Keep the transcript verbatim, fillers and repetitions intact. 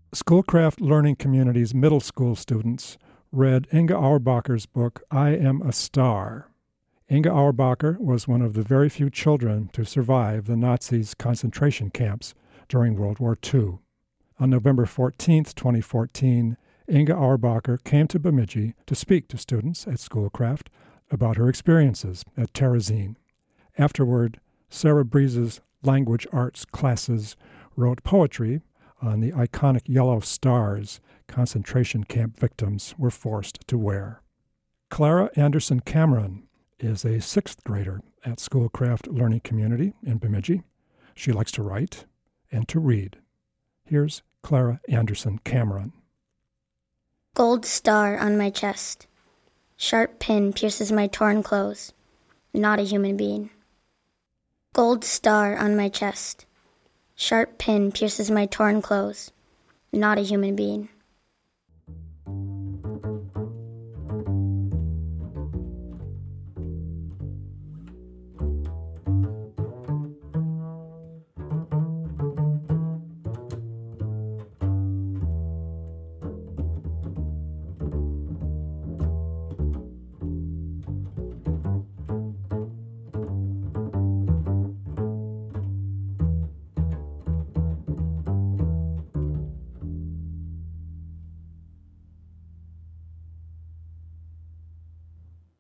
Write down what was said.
Schoolcraft Learning Community's middle school students read Inga Auerbacher's book, I Am a Star. Inga Auerbacher was one of the very few children to survive the Nazis' concentration camps during World War Two. On November fourteenth, twenty fourteen, Inga Auerbacher came to Bemidji to speak to students at Schoolcraft about her experiences at Terezin. Afterward, Sarah Breeze's language arts classes wrote poetry on the iconic yellow stars concentration camp victims were forced to wear. Clara Anderson Cameron is a sixth grader at Schoolcraft Learning Community in Bemidji. She likes to write and to read. Here's Clara Anderson Cameron. Gold star on my chest. Sharp pin pierces my torn clothes. Not a human being. Gold star on my chest. Sharp pin pierces my torn clothes. Not a human being.